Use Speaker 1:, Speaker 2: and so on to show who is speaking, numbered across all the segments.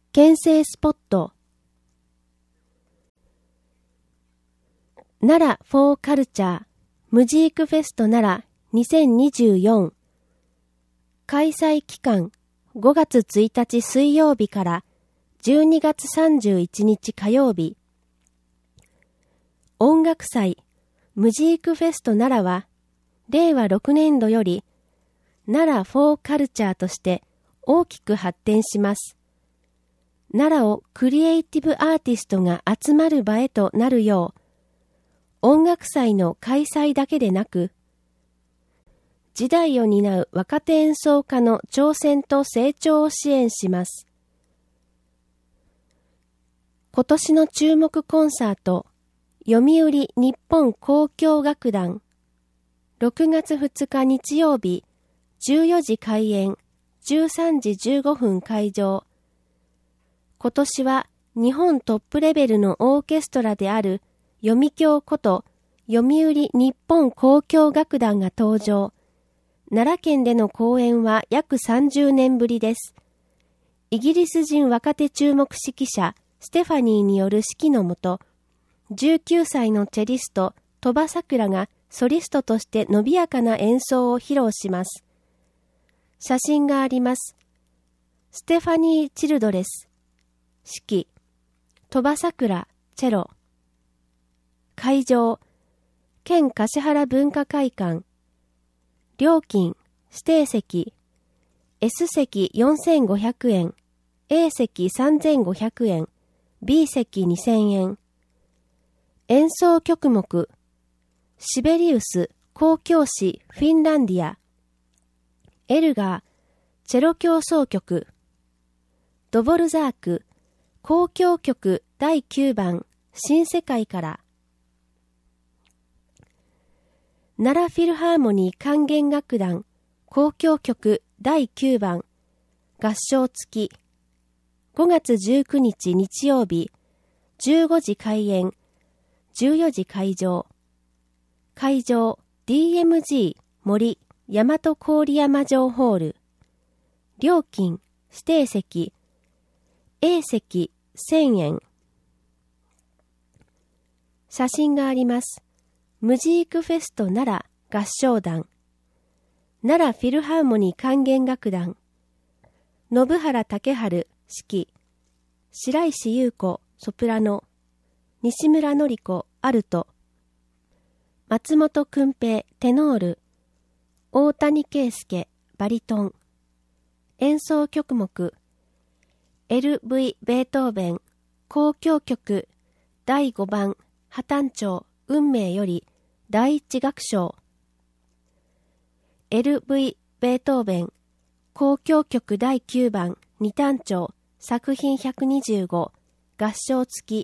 Speaker 1: 県政スポット。奈良フォーカルチャームジークフェスト奈良2024。開催期間5月1日水曜日から12月31日火曜日。音楽祭ムジークフェスト奈良は令和6年度より奈良フォーカルチャーとして大きく発展します。奈良をクリエイティブアーティストが集まる場へとなるよう、音楽祭の開催だけでなく、時代を担う若手演奏家の挑戦と成長を支援します。今年の注目コンサート、読売日本交響楽団、6月2日日曜日、14時開演、13時15分開場。今年は日本トップレベルのオーケストラである読響こと読売日本交響楽団が登場。奈良県での公演は約30年ぶりです。イギリス人若手注目指揮者ステファニーによる指揮のもと、19歳のチェリスト鳥羽さくらがソリストとして伸びやかな演奏を披露します。写真があります。ステファニー・チルドレス指揮、鳥羽さくらチェロ。会場、県橿原文化会館。料金、指定席、S 席4500円、A 席3500円、B 席2000円。演奏曲目、シベリウス、交響詩フィンランディア。エルガー、チェロ協奏曲。ドボルザーク、交響曲第9番、新世界から。奈良フィルハーモニー管弦楽団、交響曲第9番、合唱付き。5月19日日曜日、15時開演、14時開場。会場、DMG 森大和郡山城ホール。料金、指定席、A 席1000円。写真があります。ムジークフェスト奈良合唱団。奈良フィルハーモニー管弦楽団。信原武春指揮。白石優子ソプラノ。西村典子アルト。松本訓平テノール。大谷圭介バリトン。演奏曲目、LV ベートーベン交響曲第5番破綻調運命より第一楽章。 LV ベートーベン交響曲第9番二短調作品125合唱付き。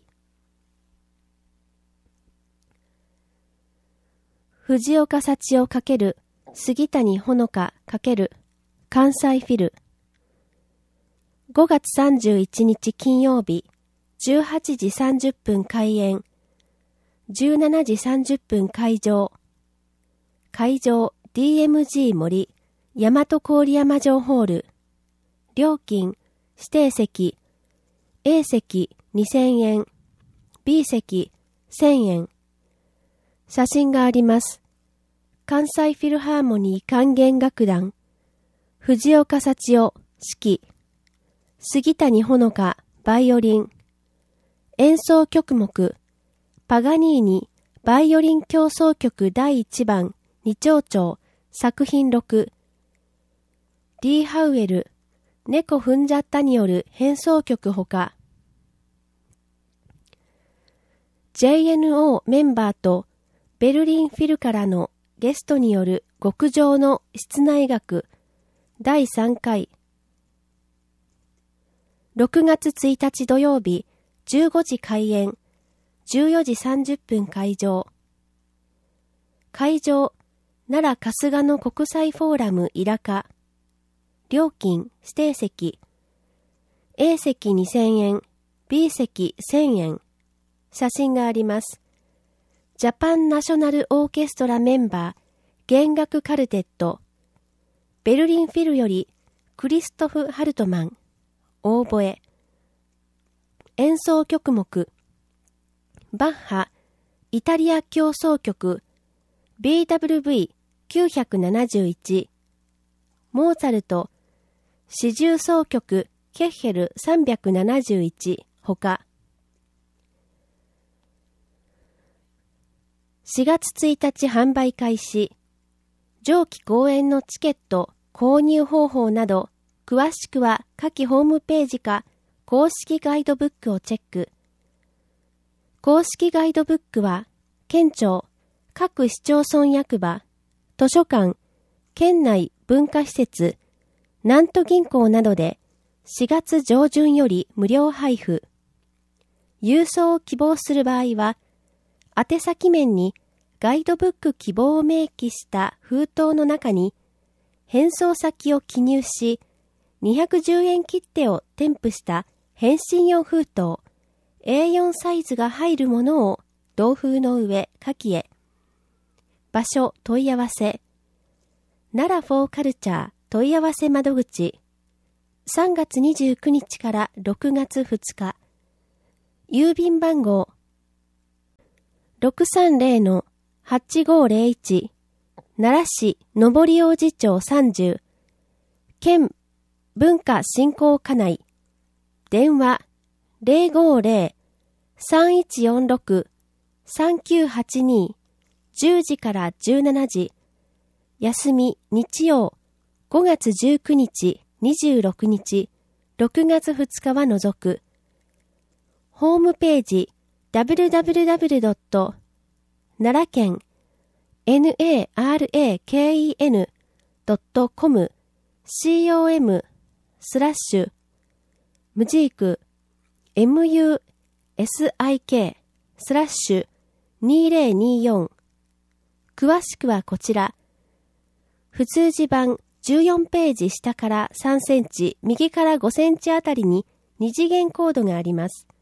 Speaker 1: 藤岡幸男×杉谷ほのか×関西フィル。5月31日金曜日、18時30分開演、17時30分開場。会場 DMG 森大和郡山城ホール。料金、指定席、A 席2000円、B 席1000円。写真があります。関西フィルハーモニー管弦楽団、藤岡幸男指揮。杉谷ほのかバイオリン。演奏曲目、パガニーニバイオリン協奏曲第1番二長調作品6。リー・ハウエル猫踏んじゃったによる変奏曲ほか。JNO メンバーとベルリンフィルからのゲストによる極上の室内楽第3回。6月1日土曜日、15時開演、14時30分開場。会場、奈良春日野国際フォーラムイラカ。料金、指定席。A 席2000円、B 席1000円。写真があります。ジャパンナショナルオーケストラメンバー、弦楽カルテット。ベルリンフィルより、クリストフ・ハルトマン。オーボエ。 演奏曲目、バッハ、イタリア協奏曲、BWV971、モーツァルト、四重奏曲、ケッヘル371ほか、4月1日販売開始、上記公演のチケット、購入方法など、詳しくは下記ホームページか公式ガイドブックをチェック。公式ガイドブックは、県庁、各市町村役場、図書館、県内文化施設、南都銀行などで4月上旬より無料配布。郵送を希望する場合は、宛先面にガイドブック希望を明記した封筒の中に返送先を記入し、210円切手を添付した返信用封筒 A4 サイズが入るものを同封の上書きへ。場所問い合わせ。奈良フォーカルチャー問い合わせ窓口。3月29日から6月2日。郵便番号 630-8501 奈良市上り王子町30県文化振興課内電話 050-3146-3982 10時から17時休み日曜5月19日26日6月2日は除くホームページ www. 奈良県 naraken.com com スラッシュムジーク musik スラッシュ2024詳しくはこちら。普通字版14ページ下から3センチ、右から5センチあたりに2次元コードがあります。